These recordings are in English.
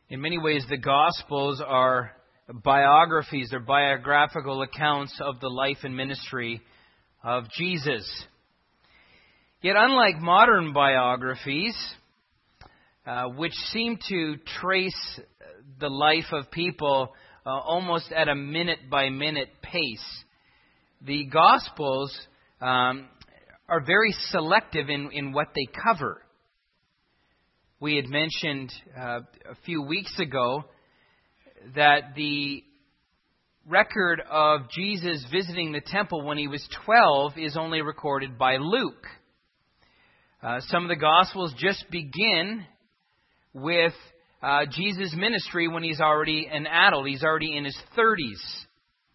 In many ways, the Gospels are biographies or biographical accounts of the life and ministry of Jesus. Yet unlike modern biographies, which seem to trace the life of people almost at a minute-by-minute pace, the Gospels are very selective in what they cover. We had mentioned a few weeks ago that the record of Jesus visiting the temple when he was 12 is only recorded by Luke. Some of the Gospels just begin with Jesus' ministry when he's already an adult. He's already in his 30s.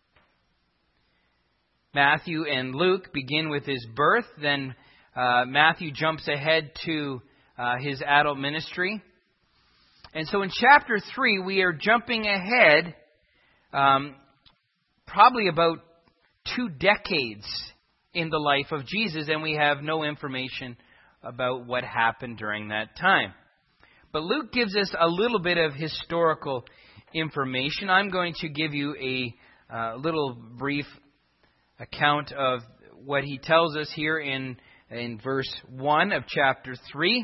Matthew and Luke begin with his birth. Then Matthew jumps ahead to his adult ministry. And so in chapter 3, we are jumping ahead probably about 2 decades in the life of Jesus, and we have no information about what happened during that time. But Luke gives us a little bit of historical information. I'm going to give you a little brief account of what he tells us here in verse 1 of chapter 3.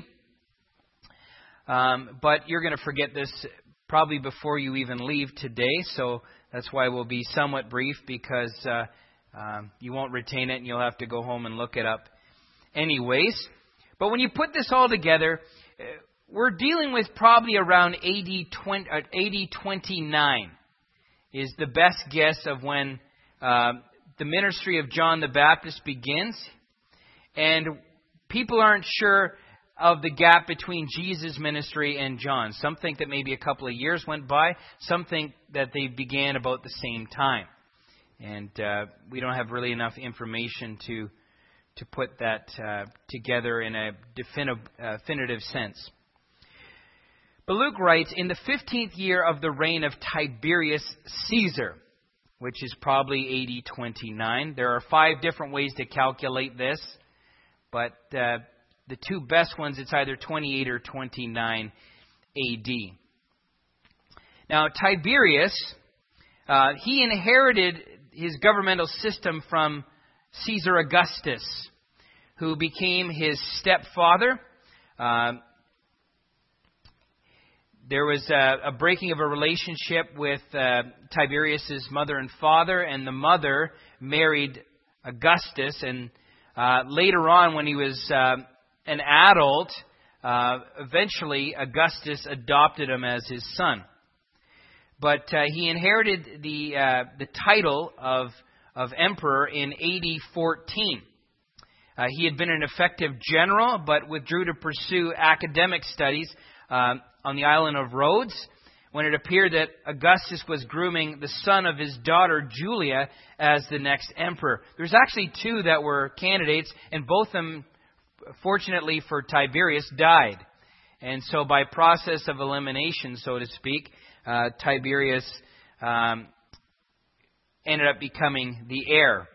But you're going to forget this probably before you even leave today, so that's why we'll be somewhat brief, because you won't retain it and you'll have to go home and look it up anyways. But when you put this all together, we're dealing with probably around AD 29 is the best guess of when the ministry of John the Baptist begins. And people aren't sure of the gap between Jesus' ministry and John. Some think that maybe a couple of years went by. Some think that they began about the same time. And we don't have really enough information to put that together in a definitive sense. But Luke writes, in the 15th year of the reign of Tiberius Caesar, which is probably AD 29. There are 5 different ways to calculate this, but the 2 best ones, it's either 28 or 29 AD. Now, Tiberius, he inherited his governmental system from Caesar Augustus, who became his stepfather. There was a breaking of a relationship with Tiberius's mother and father, and the mother married Augustus. And later on, when he was an adult, eventually Augustus adopted him as his son. But he inherited the title of emperor in AD 14. He had been an effective general, but withdrew to pursue academic studies on the island of Rhodes, when it appeared that Augustus was grooming the son of his daughter Julia as the next emperor. There's actually 2 that were candidates, and both of them, fortunately for Tiberius, died. And so by process of elimination, so to speak, Tiberius ended up becoming the heir.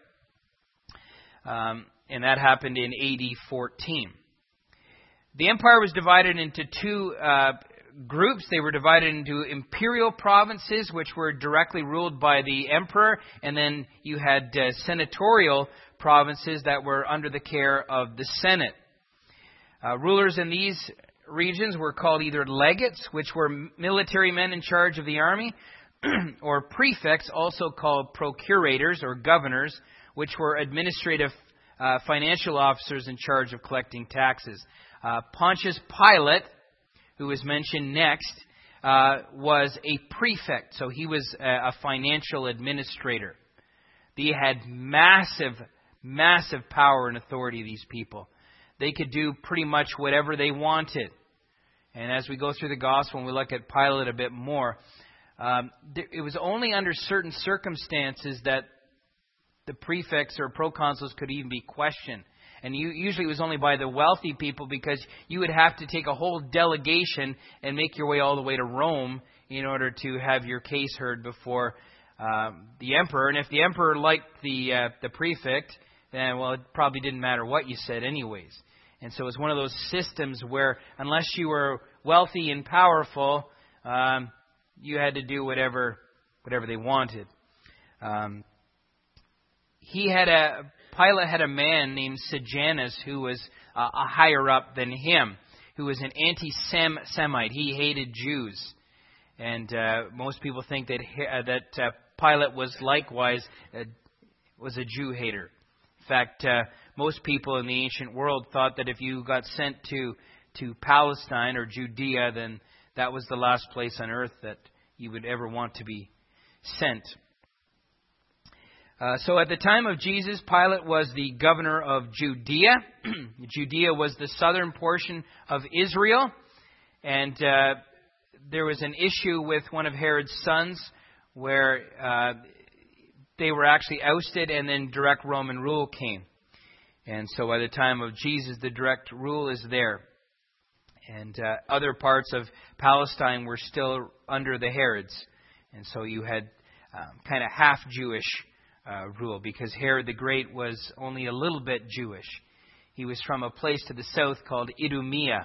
And that happened in AD 14. The empire was divided into 2 groups. They were divided into imperial provinces, which were directly ruled by the emperor, and then you had senatorial provinces that were under the care of the Senate. Rulers in these regions were called either legates, which were military men in charge of the army, or prefects, also called procurators or governors, which were administrative financial officers in charge of collecting taxes. Pontius Pilate, who was mentioned next, was a prefect, so he was a financial administrator. They had massive power and authority, these people. They could do pretty much whatever they wanted. And as we go through the gospel and we look at Pilate a bit more, it was only under certain circumstances that the prefects or proconsuls could even be questioned. And usually it was only by the wealthy people, because you would have to take a whole delegation and make your way all the way to Rome in order to have your case heard before the emperor. And if the emperor liked the prefect, then, well, it probably didn't matter what you said anyways. And so it was one of those systems where unless you were wealthy and powerful, you had to do whatever they wanted. Pilate had a man named Sejanus who was a higher up than him, who was an anti-Semite. He hated Jews. And most people think that Pilate was likewise was a Jew hater. In fact, most people in the ancient world thought that if you got sent to Palestine or Judea, then that was the last place on earth that you would ever want to be sent. So at the time of Jesus, Pilate was the governor of Judea. Judea was the southern portion of Israel. And there was an issue with one of Herod's sons where they were actually ousted and then direct Roman rule came. And so by the time of Jesus, the direct rule is there. And other parts of Palestine were still under the Herods. And so you had kind of half Jewish rule, because Herod the Great was only a little bit Jewish. He was from a place to the south called Idumea.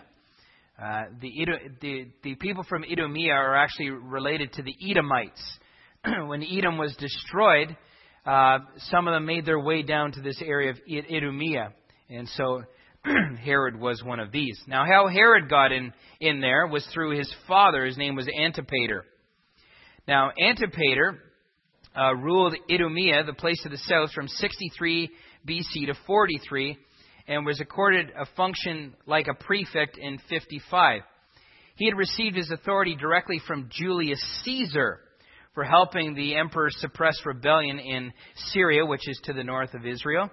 The people from Idumea are actually related to the Edomites. When Edom was destroyed, some of them made their way down to this area of Idumea. And so Herod was one of these. Now, how Herod got in there was through his father. His name was Antipater. Now, Antipater ruled Idumea, the place to the south, from 63 BC to 43, and was accorded a function like a prefect in 55. He had received his authority directly from Julius Caesar for helping the emperor suppress rebellion in Syria, which is to the north of Israel.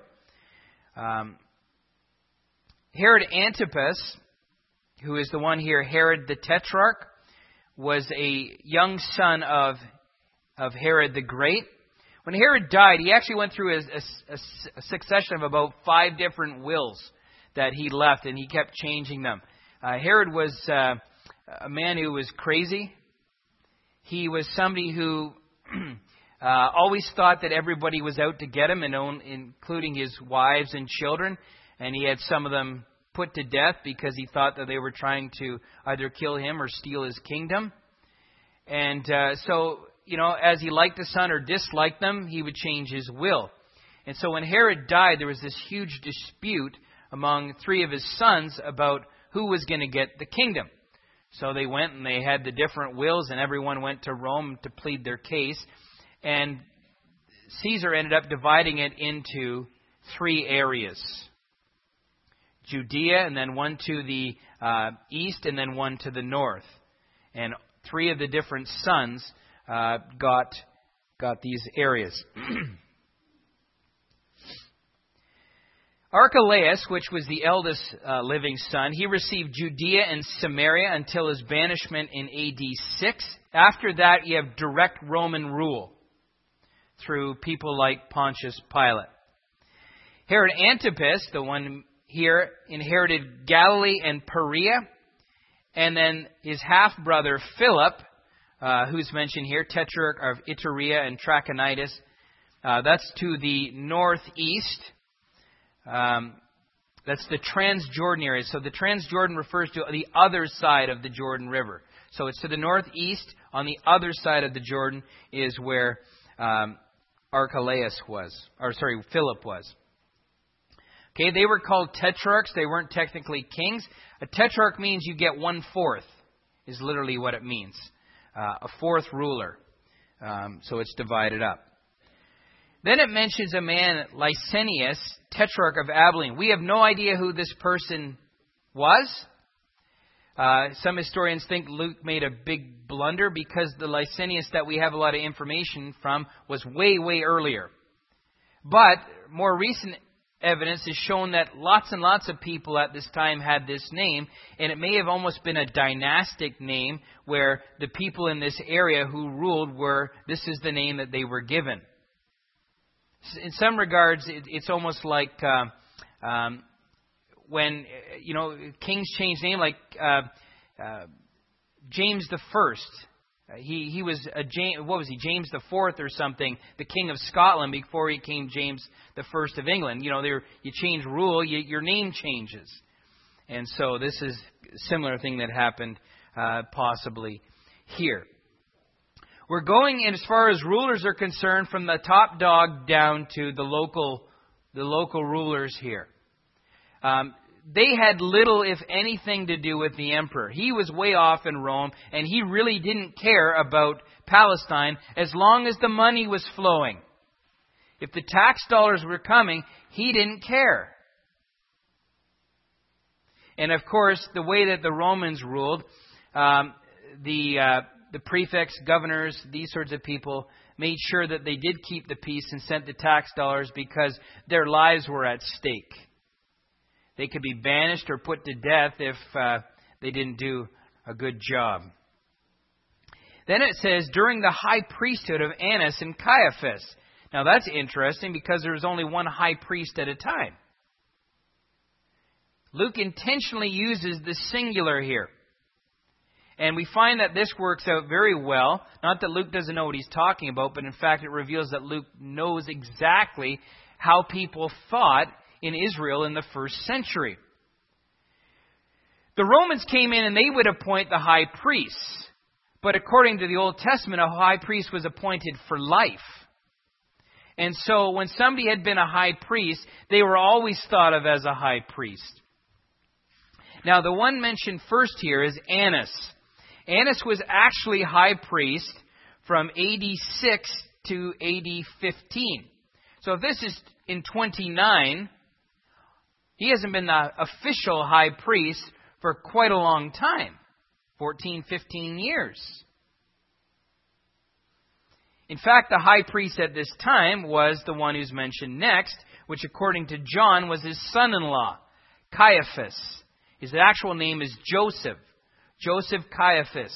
Herod Antipas, who is the one here, Herod the Tetrarch, was a young son of Herod the Great. When Herod died, he actually went through a succession of about 5 different wills that he left, and he kept changing them. Herod was a man who was crazy. He was somebody who always thought that everybody was out to get him, including his wives and children. And he had some of them put to death because he thought that they were trying to either kill him or steal his kingdom. And so, as he liked a son or disliked them, he would change his will. And so when Herod died, there was this huge dispute among 3 of his sons about who was going to get the kingdom. So they went and they had the different wills, and everyone went to Rome to plead their case. And Caesar ended up dividing it into 3 areas. Judea, and then one to the east, and then one to the north. And 3 of the different sons got these areas. Archelaus, which was the eldest living son, he received Judea and Samaria until his banishment in AD 6. After that, you have direct Roman rule through people like Pontius Pilate. Herod Antipas, the one here, inherited Galilee and Perea. And then his half-brother Philip, who's mentioned here, Tetrarch of Iturea and Trachonitis. That's to the northeast. That's the Transjordan area. So the Transjordan refers to the other side of the Jordan River. So it's to the northeast. On the other side of the Jordan is where Philip was. Okay, they were called tetrarchs. They weren't technically kings. A tetrarch means you get 1/4, is literally what it means. A 4th ruler. So it's divided up. Then it mentions a man, Lysanias, tetrarch of Abilene. We have no idea who this person was. Some historians think Luke made a big blunder because the Lysanias that we have a lot of information from was way, way earlier. But more recent evidence has shown that lots and lots of people at this time had this name, and it may have almost been a dynastic name where the people in this area who ruled this is the name that they were given. In some regards, it's almost like when kings change name, like James the First. He was James the Fourth or something, the King of Scotland before he became James the First of England. You change rule, your name changes, and so this is a similar thing that happened possibly here. We're going, as far as rulers are concerned, from the top dog down to the local rulers here. They had little, if anything, to do with the emperor. He was way off in Rome, and he really didn't care about Palestine as long as the money was flowing. If the tax dollars were coming, he didn't care. And of course, the way that the Romans ruled, the prefects, governors, these sorts of people made sure that they did keep the peace and sent the tax dollars because their lives were at stake. They could be banished or put to death if they didn't do a good job. Then it says, during the high priesthood of Annas and Caiaphas. Now that's interesting because there was only one high priest at a time. Luke intentionally uses the singular here. And we find that this works out very well. Not that Luke doesn't know what he's talking about, but in fact it reveals that Luke knows exactly how people thought in Israel in the first century. The Romans came in and they would appoint the high priests. But according to the Old Testament, a high priest was appointed for life. And so when somebody had been a high priest, they were always thought of as a high priest. Now the one mentioned first here is Annas. Annas was actually high priest from AD 6 to AD 15. So if this is in 29, he hasn't been the official high priest for quite a long time. 14, 15 years. In fact, the high priest at this time was the one who's mentioned next, which according to John was his son-in-law, Caiaphas. His actual name is Joseph. Joseph Caiaphas.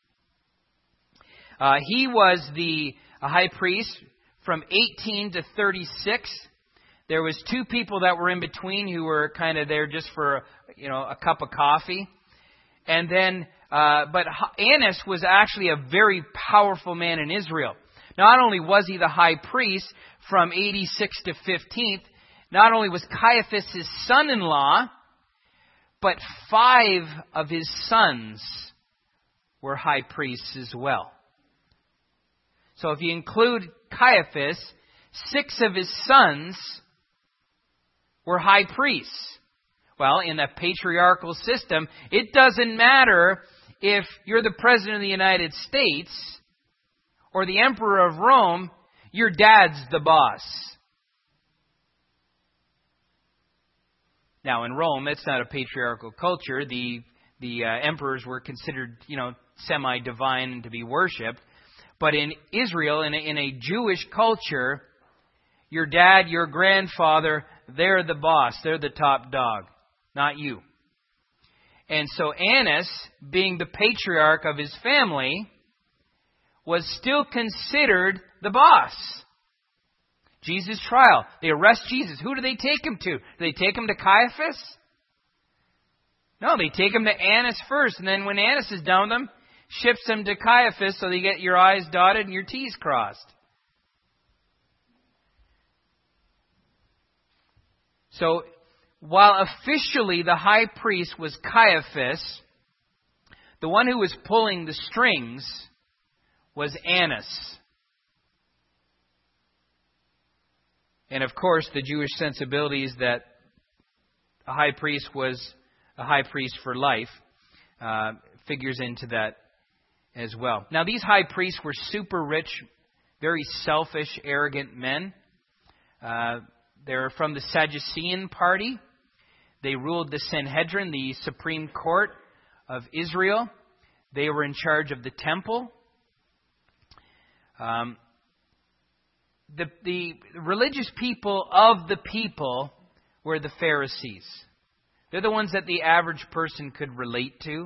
He was the high priest from 18 to 36. There was two people that were in between who were kind of there just for a cup of coffee. And then, but Annas was actually a very powerful man in Israel. Not only was he the high priest from 86 to 15th, not only was Caiaphas his son-in-law, but 5 of his sons were high priests as well. So if you include Caiaphas, 6 of his sons were high priests. Well, in the patriarchal system, it doesn't matter if you're the President of the United States or the Emperor of Rome, your dad's the boss. Now, in Rome, it's not a patriarchal culture. The emperors were considered, semi-divine and to be worshipped. But in Israel, in a Jewish culture, your dad, your grandfather, they're the boss. They're the top dog, not you. And so Annas, being the patriarch of his family, was still considered the boss. Jesus' trial. They arrest Jesus. Who do they take him to? Do they take him to Caiaphas? No, they take him to Annas first. And then when Annas is done with them, ships him to Caiaphas so they get your I's dotted and your T's crossed. So, while officially the high priest was Caiaphas, the one who was pulling the strings was Annas. And of course, the Jewish sensibilities that a high priest was a high priest for life figures into that as well. Now, these high priests were super rich, very selfish, arrogant men. They're from the Sadducean party. They ruled the Sanhedrin, the Supreme Court of Israel. They were in charge of the temple. The religious people of the people were the Pharisees. They're the ones that the average person could relate to.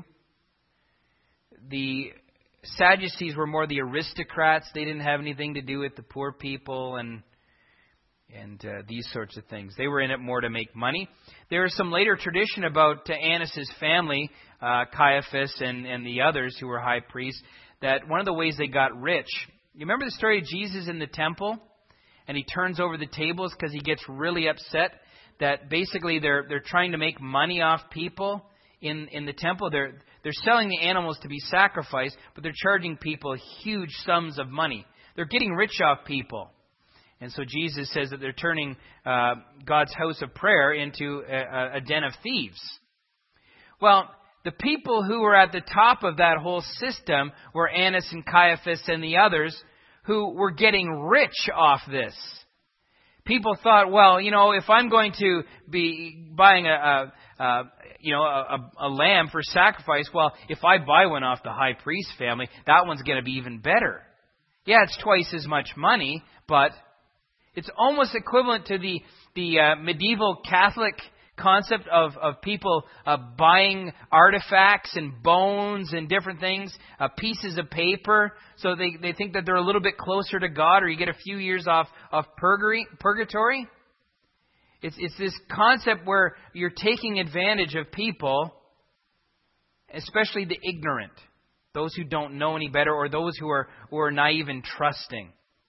The Sadducees were more the aristocrats. They didn't have anything to do with the poor people and these sorts of things. They were in it more to make money. There is some later tradition about Annas' family, Caiaphas and the others who were high priests, that one of the ways they got rich. You remember the story of Jesus in the temple? And he turns over the tables because he gets really upset that basically they're trying to make money off people in the temple. They're selling the animals to be sacrificed, but they're charging people huge sums of money. They're getting rich off people. And so Jesus says that they're turning God's house of prayer into a den of thieves. Well, the people who were at the top of that whole system were Annas and Caiaphas and the others who were getting rich off this. People thought, well, if I'm going to be buying a lamb for sacrifice, well, if I buy one off the high priest family, that one's going to be even better. Yeah, it's twice as much money, but it's almost equivalent to the medieval Catholic concept of people buying artifacts and bones and different things, pieces of paper, so they think that they're a little bit closer to God, or you get a few years off purgatory. It's this concept where you're taking advantage of people, especially the ignorant, those who don't know any better, or those who are naive and trusting.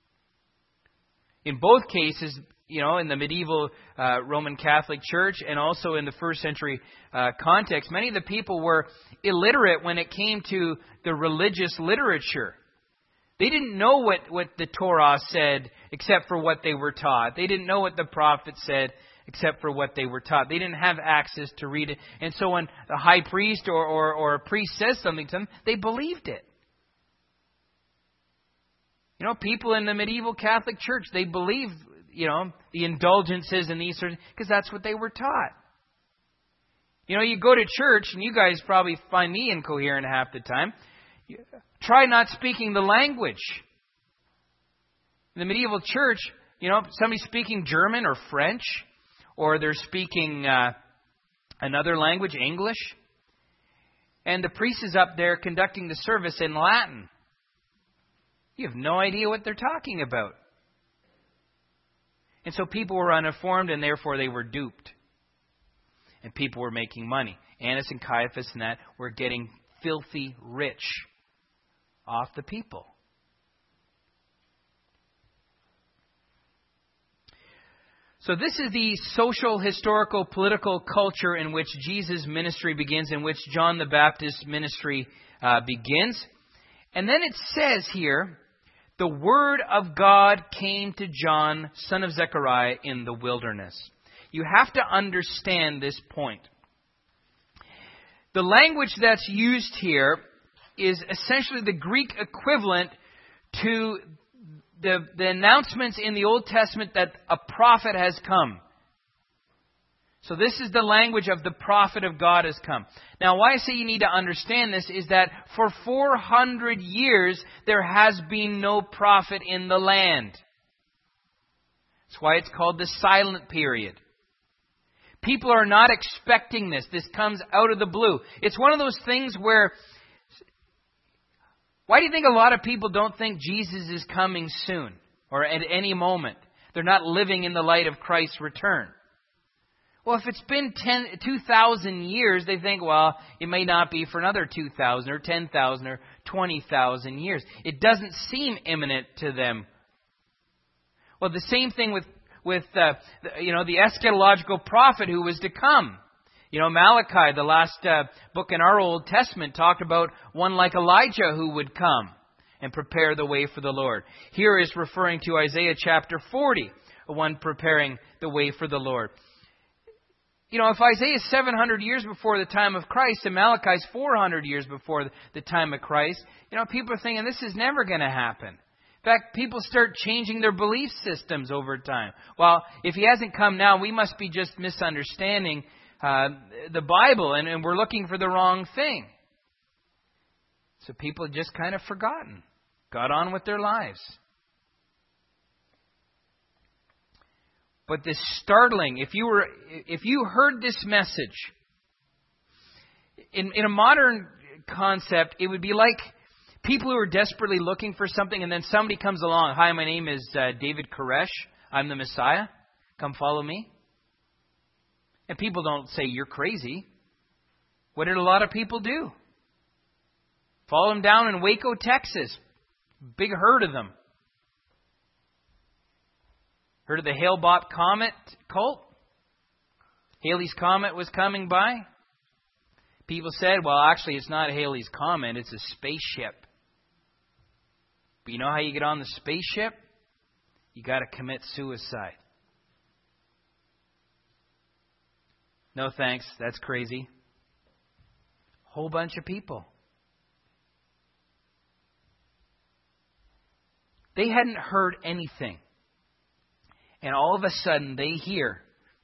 In both cases, in the medieval Roman Catholic Church and also in the first century context, many of the people were illiterate when it came to the religious literature. They didn't know what the Torah said except for what they were taught. They didn't know what the prophet said except for what they were taught. They didn't have access to read it. And so when a high priest or a priest says something to them, they believed it. People in the medieval Catholic Church, they believed, the indulgences and these sorts, because that's what they were taught. You go to church, and you guys probably find me incoherent half the time. Try not speaking the language. In the medieval church, somebody's speaking German or French, or they're speaking another language, English, and the priest is up there conducting the service in Latin. You have no idea what they're talking about. And so people were uninformed, and therefore they were duped. And people were making money. Annas and Caiaphas and that were getting filthy rich off the people. So this is the social, historical, political culture in which Jesus' ministry begins, in which John the Baptist's ministry begins. And then it says here, the word of God came to John, son of Zechariah, in the wilderness. You have to understand this point. The language that's used here is essentially the Greek equivalent to the announcements in the Old Testament that a prophet has come. So this is the language of the prophet of God has come. Now, why I say you need to understand this is that for 400 years, there has been no prophet in the land. That's why it's called the silent period. People are not expecting this. This comes out of the blue. It's one of those things where, why do you think a lot of people don't think Jesus is coming soon or at any moment? They're not living in the light of Christ's return. Well, if it's been 2,000 years, they think, well, it may not be for another 2,000 or 10,000 or 20,000 years. It doesn't seem imminent to them. Well, the same thing with the eschatological prophet who was to come. Malachi, the last book in our Old Testament, talked about one like Elijah who would come and prepare the way for the Lord. Here is referring to Isaiah chapter 40, one preparing the way for the Lord. If Isaiah is 700 years before the time of Christ and Malachi is 400 years before the time of Christ, people are thinking this is never going to happen. In fact, people start changing their belief systems over time. Well, if he hasn't come now, we must be just misunderstanding the Bible and we're looking for the wrong thing. So people just kind of forgotten, got on with their lives. But this startling, if you heard this message, in a modern concept, it would be like people who are desperately looking for something and then somebody comes along. Hi, my name is David Koresh. I'm the Messiah. Come follow me. And people don't say, you're crazy. What did a lot of people do? Follow him down in Waco, Texas. Big herd of them. Heard of the Hale-Bopp Comet cult? Halley's Comet was coming by. People said, well, actually, it's not Halley's Comet, it's a spaceship. But you know how you get on the spaceship? You got to commit suicide. No thanks, that's crazy. Whole bunch of people. They hadn't heard anything. And all of a sudden they hear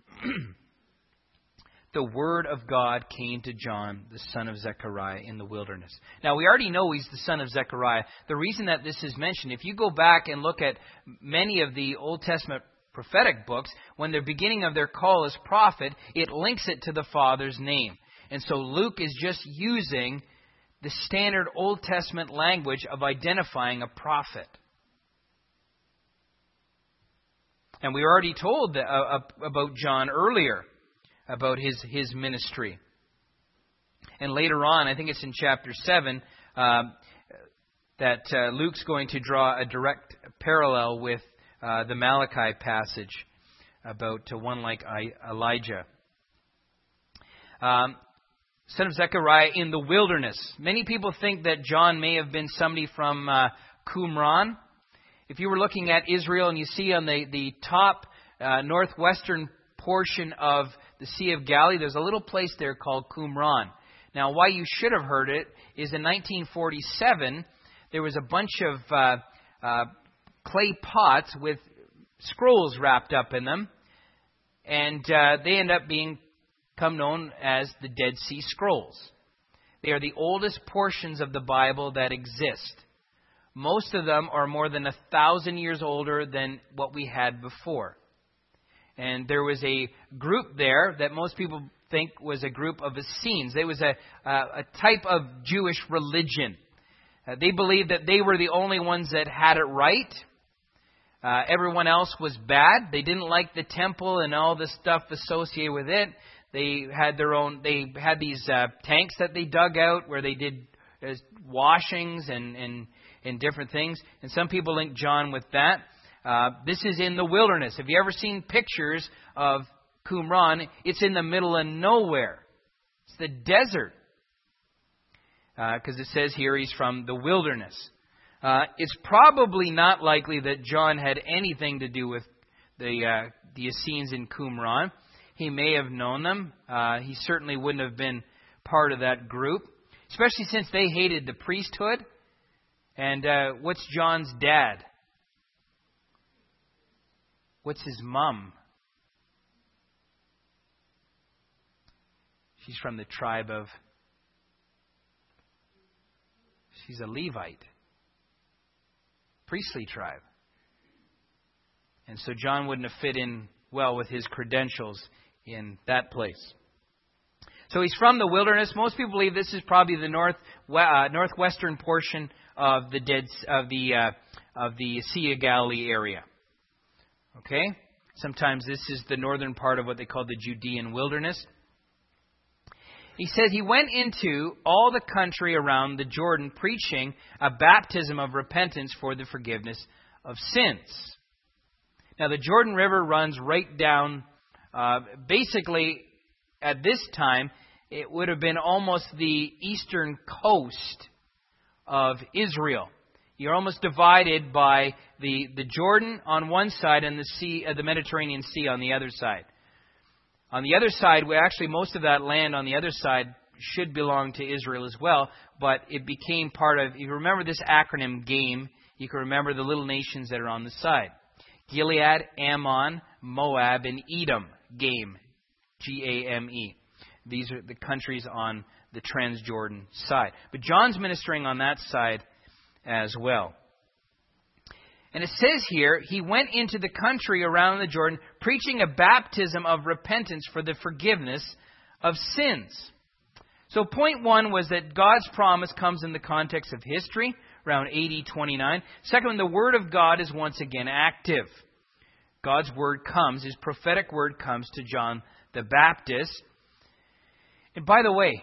the word of God came to John, the son of Zechariah, in the wilderness. Now, we already know he's the son of Zechariah. The reason that this is mentioned, if you go back and look at many of the Old Testament prophetic books, when they're beginning of their call as prophet, it links it to the father's name. And so Luke is just using the standard Old Testament language of identifying a prophet. And we already told about John earlier, about his ministry. And later on, I think it's in chapter 7, that Luke's going to draw a direct parallel with the Malachi passage about one like Elijah. Son of Zechariah in the wilderness. Many people think that John may have been somebody from Qumran. If you were looking at Israel and you see on the top northwestern portion of the Sea of Galilee, there's a little place there called Qumran. Now, why you should have heard it is in 1947, there was a bunch of clay pots with scrolls wrapped up in them, and they end up become known as the Dead Sea Scrolls. They are the oldest portions of the Bible that exist. Most of them are more than 1,000 years older than what we had before. And there was a group there that most people think was a group of Essenes. It was a type of Jewish religion. They believed that they were the only ones that had it right. Everyone else was bad. They didn't like the temple and all the stuff associated with it. They had their own. They had these tanks that they dug out where they did washings and different things. And some people link John with that. This is in the wilderness. Have you ever seen pictures of Qumran? It's in the middle of nowhere. It's the desert. Because it says here he's from the wilderness. It's probably not likely that John had anything to do with the Essenes in Qumran. He may have known them. He certainly wouldn't have been part of that group, especially since they hated the priesthood. And what's John's dad? What's his mom? She's from the tribe of... She's a Levite. Priestly tribe. And so John wouldn't have fit in well with his credentials in that place. So he's from the wilderness. Most people believe this is probably the northwestern portion of the Sea of Galilee area. Okay? Sometimes this is the northern part of what they call the Judean wilderness. He says he went into all the country around the Jordan preaching a baptism of repentance for the forgiveness of sins. Now the Jordan River runs right down, basically at this time, it would have been almost the eastern coast of Israel. You're almost divided by the Jordan on one side and the Mediterranean Sea on the other side. On the other side, most of that land on the other side should belong to Israel as well, but it became part of, you remember this acronym GAME, you can remember the little nations that are on the side. Gilead, Ammon, Moab, and Edom. GAME. G-A-M-E. These are the countries on the Transjordan side. But John's ministering on that side as well. And it says here, he went into the country around the Jordan, preaching a baptism of repentance for the forgiveness of sins. So point one was that God's promise comes in the context of history, around AD 29. Second, the Word of God is once again active. God's Word comes, His prophetic Word comes to John the Baptist. And by the way,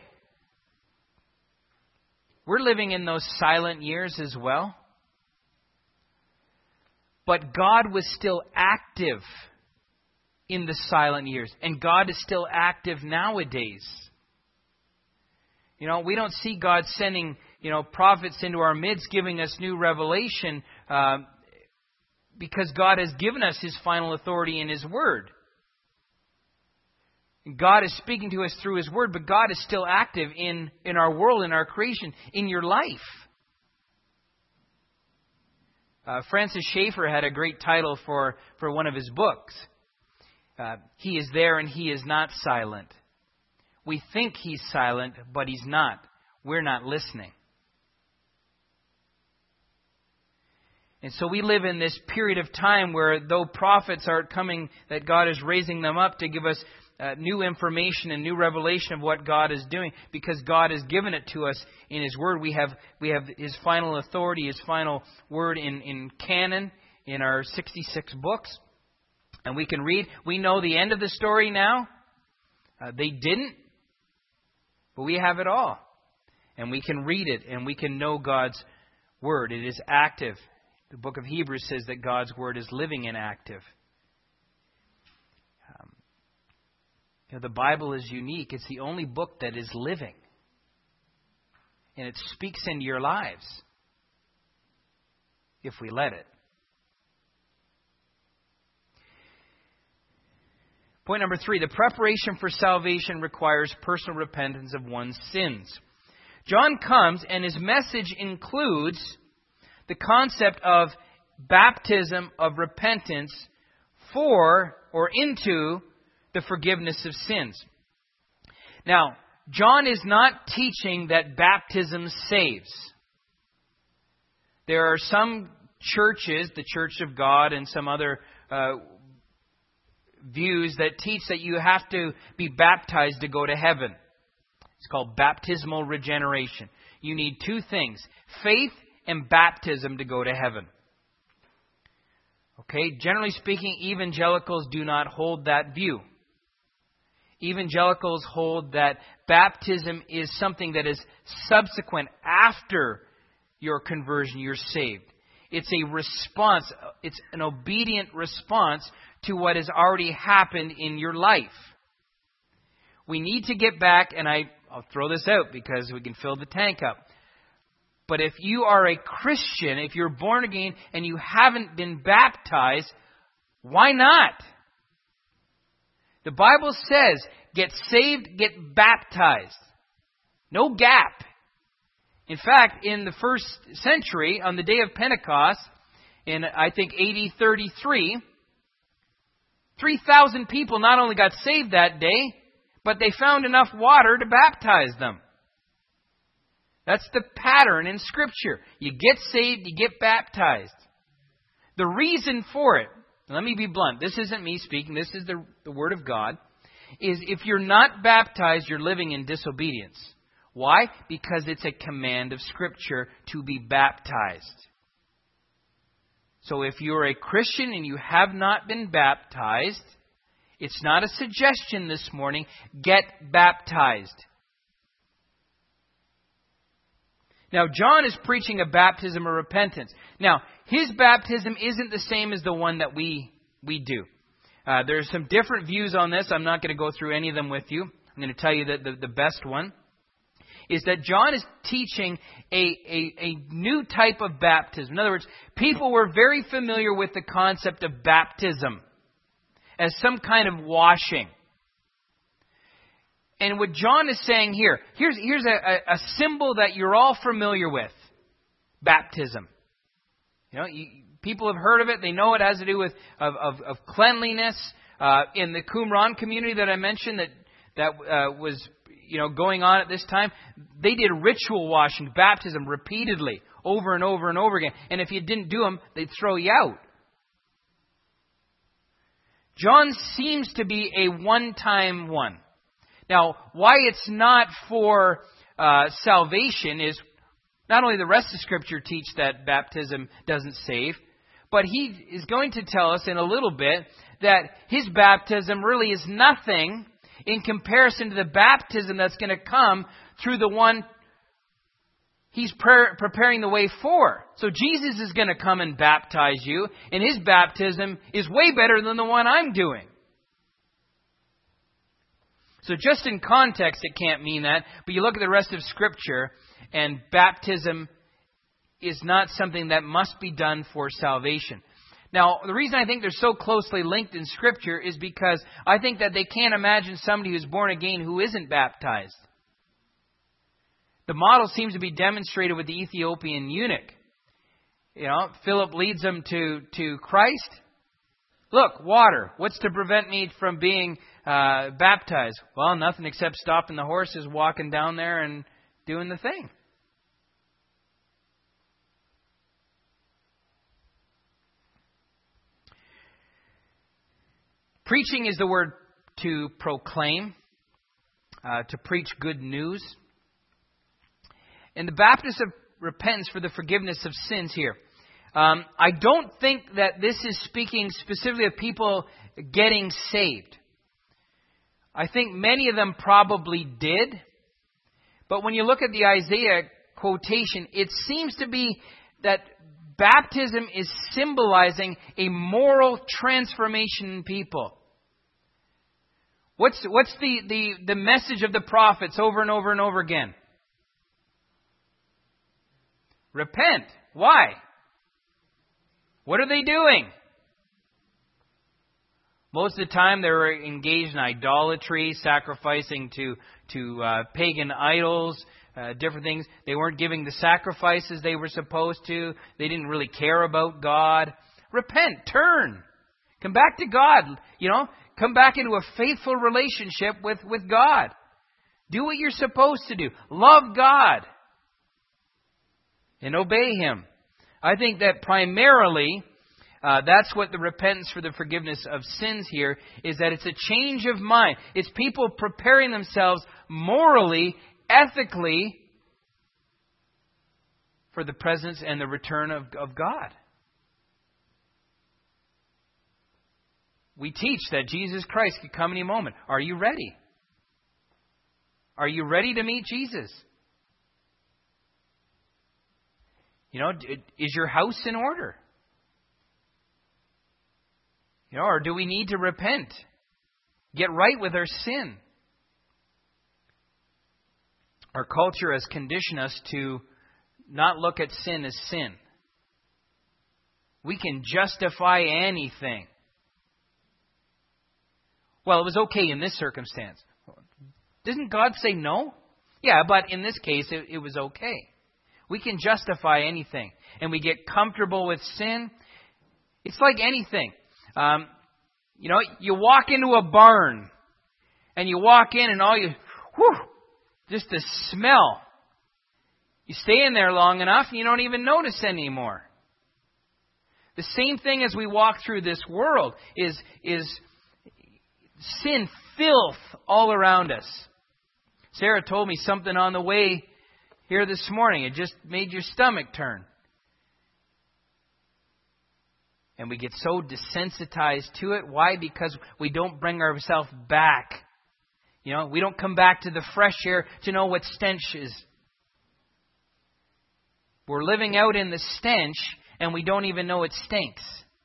we're living in those silent years as well. But God was still active in the silent years. And God is still active nowadays. We don't see God sending, prophets into our midst, giving us new revelation, because God has given us His final authority in His Word. God is speaking to us through His Word, but God is still active in our world, in our creation, in your life. Francis Schaeffer had a great title for one of his books. He is there and He is not silent. We think He's silent, but He's not. We're not listening. And so we live in this period of time where though prophets are coming, that God is raising them up to give us new information and new revelation of what God is doing, because God has given it to us in His Word. We have His final authority, His final Word in canon, in our 66 books. And we can read. We know the end of the story now. They didn't. But we have it all. And we can read it, and we can know God's Word. It is active. The book of Hebrews says that God's Word is living and active. The Bible is unique. It's the only book that is living. And it speaks into your lives, if we let it. Point number 3, the preparation for salvation requires personal repentance of one's sins. John comes and his message includes the concept of baptism of repentance for or into the forgiveness of sins. Now, John is not teaching that baptism saves. There are some churches, the Church of God and some other views that teach that you have to be baptized to go to heaven. It's called baptismal regeneration. You need two things, faith and baptism, to go to heaven. Okay, generally speaking, evangelicals do not hold that view. Evangelicals hold that baptism is something that is subsequent after your conversion, you're saved. It's a response, it's an obedient response to what has already happened in your life. We need to get back, and I'll throw this out because we can fill the tank up. But if you are a Christian, if you're born again and you haven't been baptized, why not? The Bible says, get saved, get baptized. No gap. In fact, in the first century, on the day of Pentecost, in I think AD 33, 3,000 people not only got saved that day, but they found enough water to baptize them. That's the pattern in Scripture. You get saved, you get baptized. The reason for it, let me be blunt, this isn't me speaking, this is the Word of God, is if you're not baptized, you're living in disobedience. Why? Because it's a command of Scripture to be baptized. So if you're a Christian and you have not been baptized, it's not a suggestion this morning, get baptized. Now, John is preaching a baptism of repentance. Now, his baptism isn't the same as the one that we do. There's some different views on this. I'm not going to go through any of them with you. I'm going to tell you that the best one is that John is teaching a new type of baptism. In other words, people were very familiar with the concept of baptism as some kind of washing. And what John is saying here, here's a symbol that you're all familiar with. Baptism. People have heard of it. They know it has to do with of cleanliness. In the Qumran community that I mentioned that was going on at this time, they did ritual washing, baptism repeatedly, over and over and over again. And if you didn't do them, they'd throw you out. John seems to be a one-time one. Now, why it's not for salvation is not only the rest of Scripture teach that baptism doesn't save, but he is going to tell us in a little bit that his baptism really is nothing in comparison to the baptism that's going to come through the one he's preparing the way for. So Jesus is going to come and baptize you, and his baptism is way better than the one I'm doing. So just in context, it can't mean that. But you look at the rest of Scripture, and baptism is not something that must be done for salvation. Now, the reason I think they're so closely linked in Scripture is because I think that they can't imagine somebody who's born again who isn't baptized. The model seems to be demonstrated with the Ethiopian eunuch. Philip leads him to Christ. Look, water. What's to prevent me from being baptized? Well, nothing except stopping the horses, walking down there and doing the thing. Preaching is the word to proclaim, to preach good news. And the baptism of repentance for the forgiveness of sins here. I don't think that this is speaking specifically of people getting saved. I think many of them probably did. But when you look at the Isaiah quotation, it seems to be that baptism is symbolizing a moral transformation in people. What's the message of the prophets over and over and over again? Repent. Why? What are they doing? Most of the time they were engaged in idolatry, sacrificing to pagan idols, different things. They weren't giving the sacrifices they were supposed to. They didn't really care about God. Repent. Turn. Come back to God. Come back into a faithful relationship with God. Do what you're supposed to do. Love God. And obey Him. I think that primarily, that's what the repentance for the forgiveness of sins here is, that it's a change of mind. It's people preparing themselves morally, ethically, for the presence and the return of God. We teach that Jesus Christ could come any moment. Are you ready? Are you ready to meet Jesus? Is your house in order? Or do we need to repent? Get right with our sin. Our culture has conditioned us to not look at sin as sin. We can justify anything. Well, it was okay in this circumstance. Doesn't God say no? Yeah, but in this case, it was okay. We can justify anything. And we get comfortable with sin. It's like anything. You walk into a barn. And you walk in and just the smell. You stay in there long enough and you don't even notice anymore. The same thing as we walk through this world is sin, filth all around us. Sarah told me something on the way here this morning. It just made your stomach turn. And we get so desensitized to it. Why? Because we don't bring ourselves back. We don't come back to the fresh air to know what stench is. We're living out in the stench and we don't even know it stinks.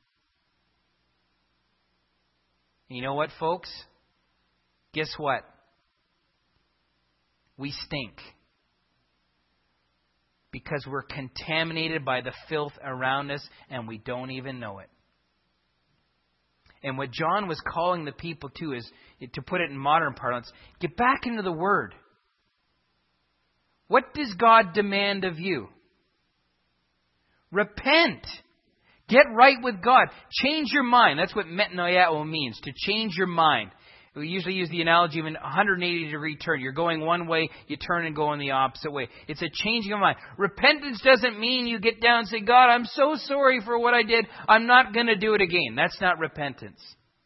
And you know what, folks? Guess what? We stink. Because we're contaminated by the filth around us and we don't even know it. And what John was calling the people to is, to put it in modern parlance, get back into the Word. What does God demand of you? Repent. Get right with God. Change your mind. That's what metanoiao means, to change your mind. We usually use the analogy of an 180-degree turn. You're going one way, you turn and go in the opposite way. It's a changing of mind. Repentance doesn't mean you get down and say, God, I'm so sorry for what I did. I'm not going to do it again. That's not repentance.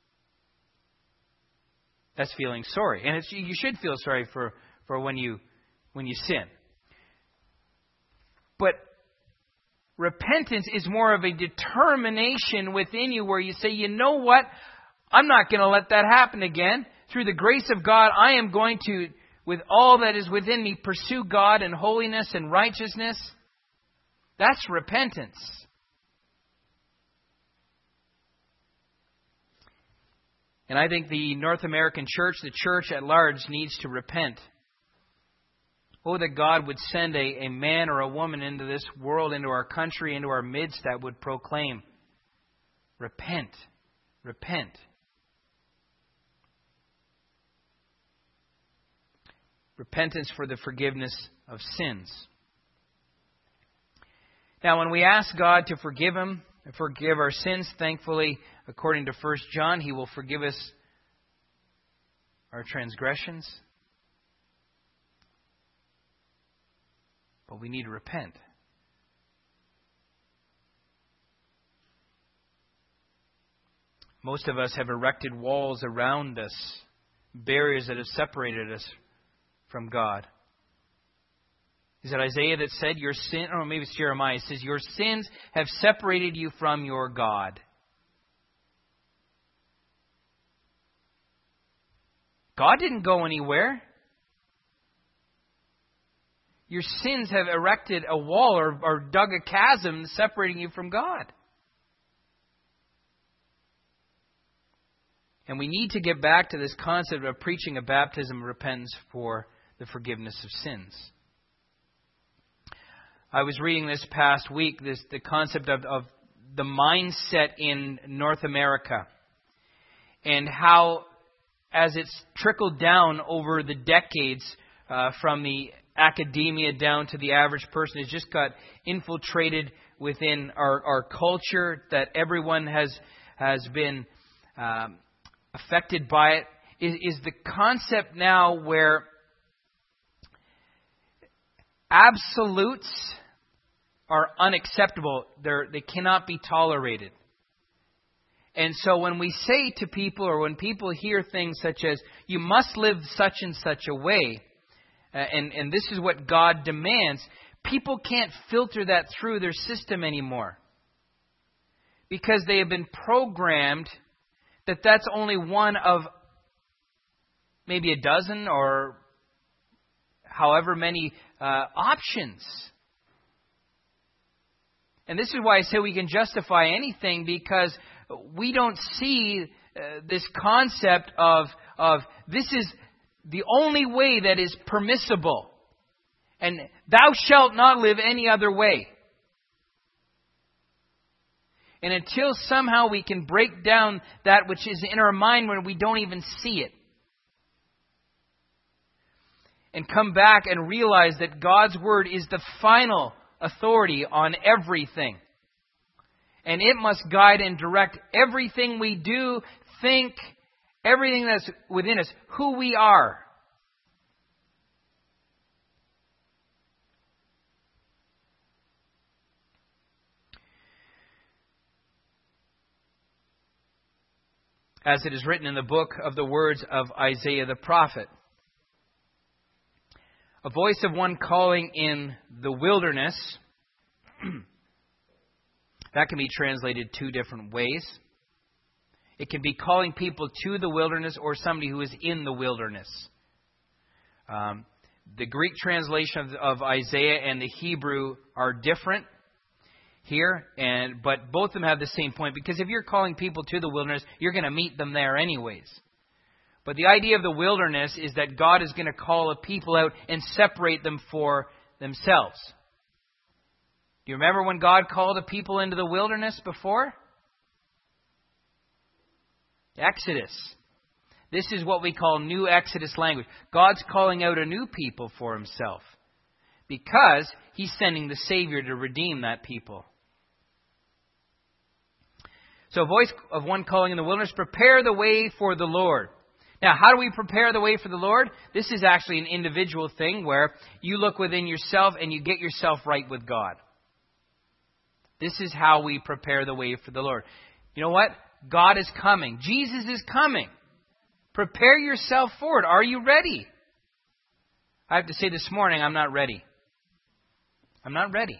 That's feeling sorry. And you should feel sorry for when you sin. But repentance is more of a determination within you where you say, you know what? I'm not going to let that happen again. Through the grace of God, I am going to, with all that is within me, pursue God in holiness and righteousness. That's repentance. And I think the North American church, the church at large, needs to repent. Oh, that God would send a man or a woman into this world, into our country, into our midst that would proclaim, repent, repent. Repentance for the forgiveness of sins. Now, when we ask God to forgive our sins, thankfully, according to 1 John, He will forgive us our transgressions. But we need to repent. Most of us have erected walls around us, barriers that have separated us from God. Is it Isaiah that said, your sin, or maybe it's Jeremiah, it says, your sins have separated you from your God. God didn't go anywhere. Your sins have erected a wall or dug a chasm separating you from God. And we need to get back to this concept of preaching a baptism of repentance for the forgiveness of sins. I was reading this past week the concept of the mindset in North America and how, as it's trickled down over the decades from the academia down to the average person, it's just got infiltrated within our culture, that everyone has been affected by it, is the concept now where absolutes are unacceptable. They cannot be tolerated. And so when we say to people, or when people hear things such as, you must live such and such a way, and this is what God demands, people can't filter that through their system anymore. Because they have been programmed that that's only one of maybe a dozen or however many options. And this is why I say we can justify anything, because we don't see this concept of this is the only way that is permissible, and thou shalt not live any other way. And until somehow we can break down that which is in our mind when we don't even see it, and come back and realize that God's Word is the final authority on everything. And it must guide and direct everything we do, think, everything that's within us, who we are. As it is written in the book of the words of Isaiah the prophet, a voice of one calling in the wilderness. That can be translated two different ways. It can be calling people to the wilderness, or somebody who is in the wilderness. The Greek translation of Isaiah and the Hebrew are different here, but both of them have the same point. Because if you're calling people to the wilderness, you're going to meet them there anyways. But the idea of the wilderness is that God is going to call a people out and separate them for themselves. Do you remember when God called a people into the wilderness before? Exodus. This is what we call New Exodus language. God's calling out a new people for Himself, because He's sending the Savior to redeem that people. So a voice of one calling in the wilderness, prepare the way for the Lord. Now, how do we prepare the way for the Lord? This is actually an individual thing where you look within yourself and you get yourself right with God. This is how we prepare the way for the Lord. You know what? God is coming. Jesus is coming. Prepare yourself for it. Are you ready? I have to say this morning, I'm not ready. I'm not ready.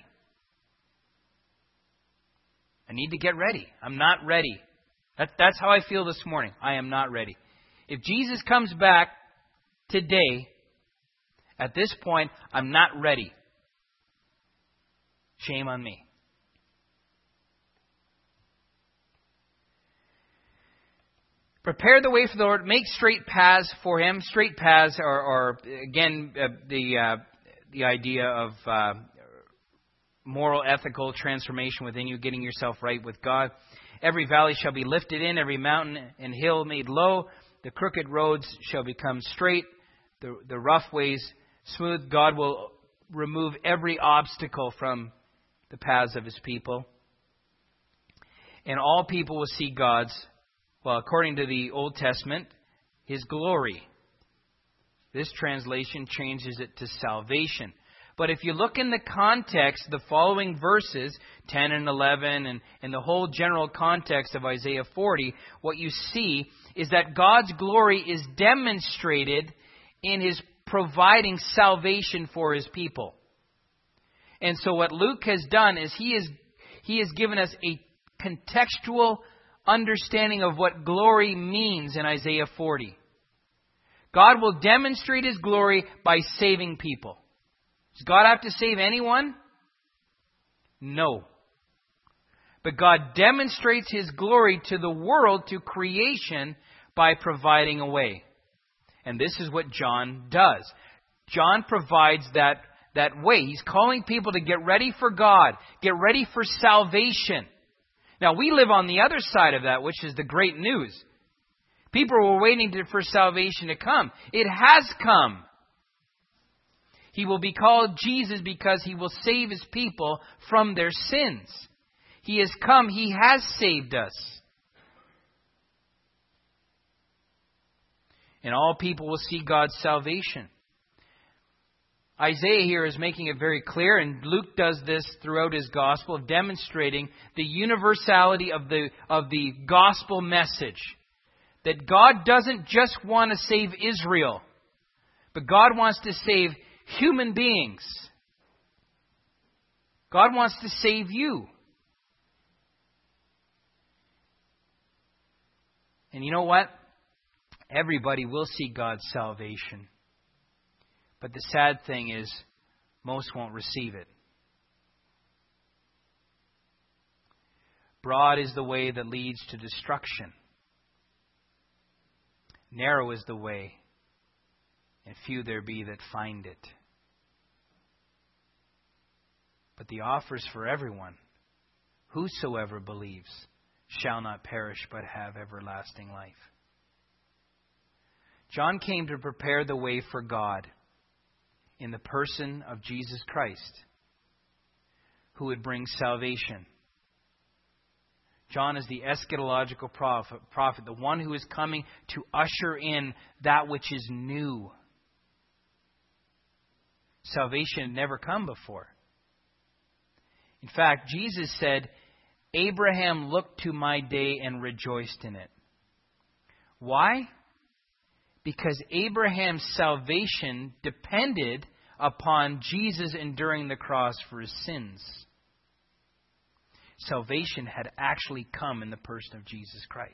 I need to get ready. I'm not ready. That's how I feel this morning. I am not ready. If Jesus comes back today, at this point, I'm not ready. Shame on me. Prepare the way for the Lord. Make straight paths for Him. Straight paths are again, the idea of moral, ethical transformation within you, getting yourself right with God. Every valley shall be lifted in, every mountain and hill made low. The crooked roads shall become straight, the rough ways smooth. God will remove every obstacle from the paths of His people. And all people will see God's, well, according to the Old Testament, His glory. This translation changes it to salvation. But if you look in the context, the following verses, 10 and 11, and the whole general context of Isaiah 40, what you see is that God's glory is demonstrated in His providing salvation for His people. And so what Luke has done is he has given us a contextual understanding of what glory means in Isaiah 40. God will demonstrate His glory by saving people. Does God have to save anyone? No. But God demonstrates His glory to the world, to creation, by providing a way. And this is what John does. John provides that way. He's calling people to get ready for God, get ready for salvation. Now, we live on the other side of that, which is the great news. People were waiting for salvation to come. It has come. He will be called Jesus because He will save His people from their sins. He has come. He has saved us. And all people will see God's salvation. Isaiah here is making it very clear, and Luke does this throughout his gospel, of demonstrating the universality of the gospel message. That God doesn't just want to save Israel, but God wants to save human beings. God wants to save you. And you know what? Everybody will see God's salvation. But the sad thing is, most won't receive it. Broad is the way that leads to destruction. Narrow is the way, and few there be that find it. But the offer is for everyone. Whosoever believes shall not perish, but have everlasting life. John came to prepare the way for God in the person of Jesus Christ, who would bring salvation. John is the eschatological prophet, the one who is coming to usher in that which is new. Salvation had never come before. In fact, Jesus said, Abraham looked to my day and rejoiced in it. Why? Because Abraham's salvation depended upon Jesus enduring the cross for his sins. Salvation had actually come in the person of Jesus Christ.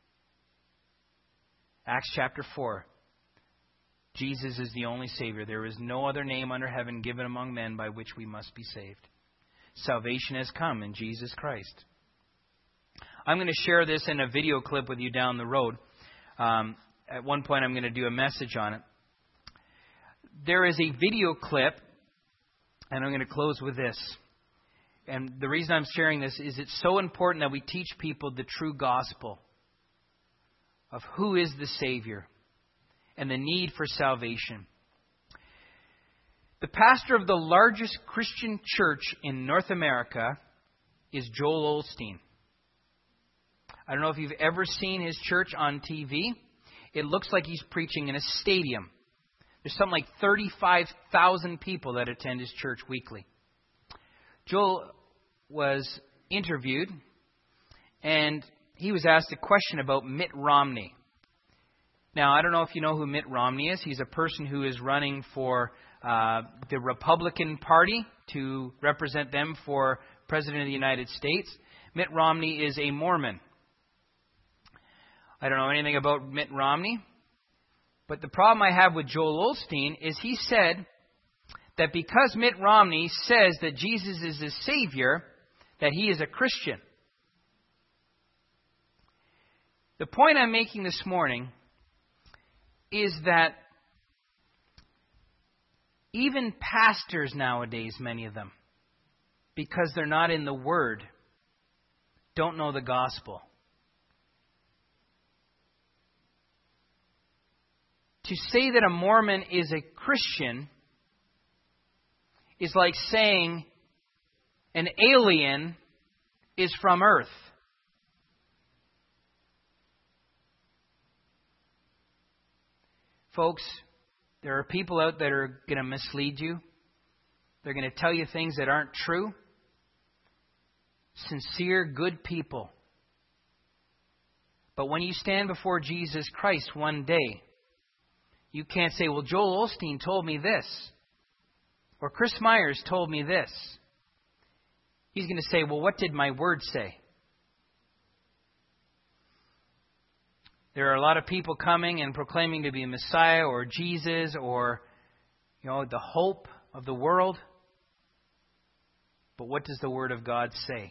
Acts chapter 4. Jesus is the only Savior. There is no other name under heaven given among men by which we must be saved. Salvation has come in Jesus Christ. I'm going to share this in a video clip with you down the road. At one point, I'm going to do a message on it. There is a video clip, and I'm going to close with this. And the reason I'm sharing this is it's so important that we teach people the true gospel of who is the Savior and the need for salvation. The pastor of the largest Christian church in North America is Joel Osteen. I don't know if you've ever seen his church on TV. It looks like he's preaching in a stadium. There's something like 35,000 people that attend his church weekly. Joel was interviewed, and he was asked a question about Mitt Romney. Now, I don't know if you know who Mitt Romney is. He's a person who is running for the Republican Party to represent them for President of the United States. Mitt Romney is a Mormon. I don't know anything about Mitt Romney. But the problem I have with Joel Osteen is he said that because Mitt Romney says that Jesus is his Savior, that he is a Christian. The point I'm making this morning is that even pastors nowadays, many of them, because they're not in the Word, don't know the gospel. To say that a Mormon is a Christian is like saying an alien is from Earth. Folks, there are people out that are going to mislead you. They're going to tell you things that aren't true. Sincere, good people. But when you stand before Jesus Christ one day, you can't say, well, Joel Osteen told me this. Or Chris Myers told me this. He's going to say, well, what did my word say? There are a lot of people coming and proclaiming to be a Messiah or Jesus or, the hope of the world. But what does the Word of God say?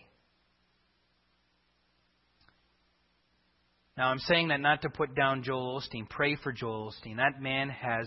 Now, I'm saying that not to put down Joel Osteen. Pray for Joel Osteen. That man has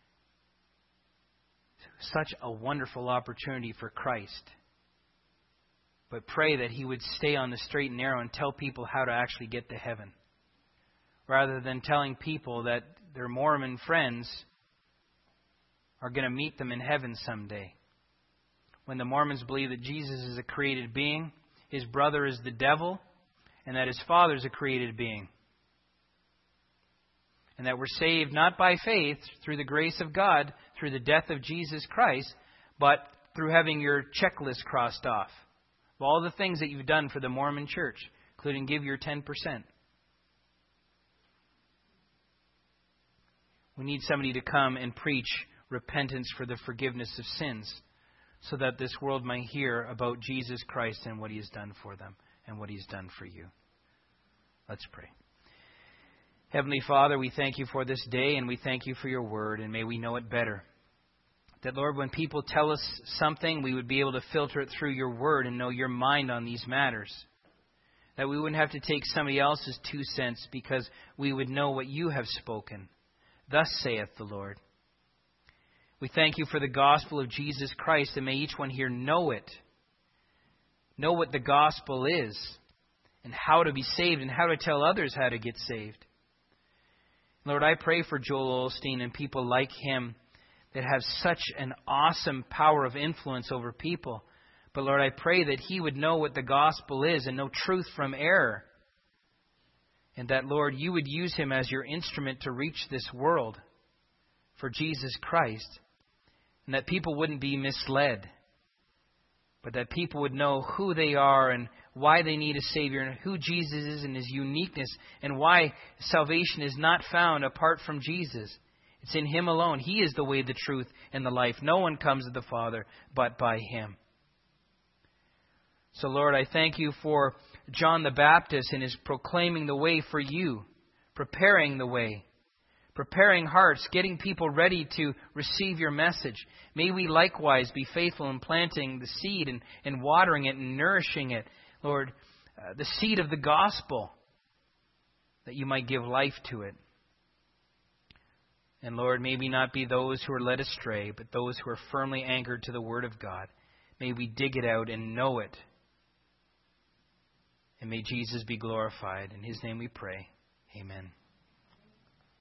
such a wonderful opportunity for Christ. But pray that he would stay on the straight and narrow and tell people how to actually get to heaven, rather than telling people that their Mormon friends are going to meet them in heaven someday. When the Mormons believe that Jesus is a created being, his brother is the devil, and that his father is a created being. And that we're saved not by faith, through the grace of God, through the death of Jesus Christ, but through having your checklist crossed off of all the things that you've done for the Mormon Church, including give your 10%. We need somebody to come and preach repentance for the forgiveness of sins, so that this world might hear about Jesus Christ and what He has done for them and what He's done for you. Let's pray. Heavenly Father, we thank You for this day, and we thank You for Your Word, and may we know it better. That, Lord, when people tell us something, we would be able to filter it through Your Word and know Your mind on these matters. That we wouldn't have to take somebody else's 2 cents, because we would know what You have spoken. Thus saith the Lord. We thank You for the gospel of Jesus Christ, and may each one here know it. Know what the gospel is, and how to be saved, and how to tell others how to get saved. Lord, I pray for Joel Osteen and people like him that have such an awesome power of influence over people. But Lord, I pray that he would know what the gospel is and know truth from error. And that, Lord, You would use him as Your instrument to reach this world for Jesus Christ. And that people wouldn't be misled, but that people would know who they are and why they need a Savior, and who Jesus is and His uniqueness, and why salvation is not found apart from Jesus. It's in Him alone. He is the way, the truth, and the life. No one comes to the Father but by Him. So, Lord, I thank You for John the Baptist and his proclaiming the way for You, preparing the way, preparing hearts, getting people ready to receive Your message. May we likewise be faithful in planting the seed and watering it and nourishing it. Lord, the seed of the gospel, that You might give life to it. And Lord, may we not be those who are led astray, but those who are firmly anchored to the Word of God. May we dig it out and know it. And may Jesus be glorified. In His name we pray. Amen.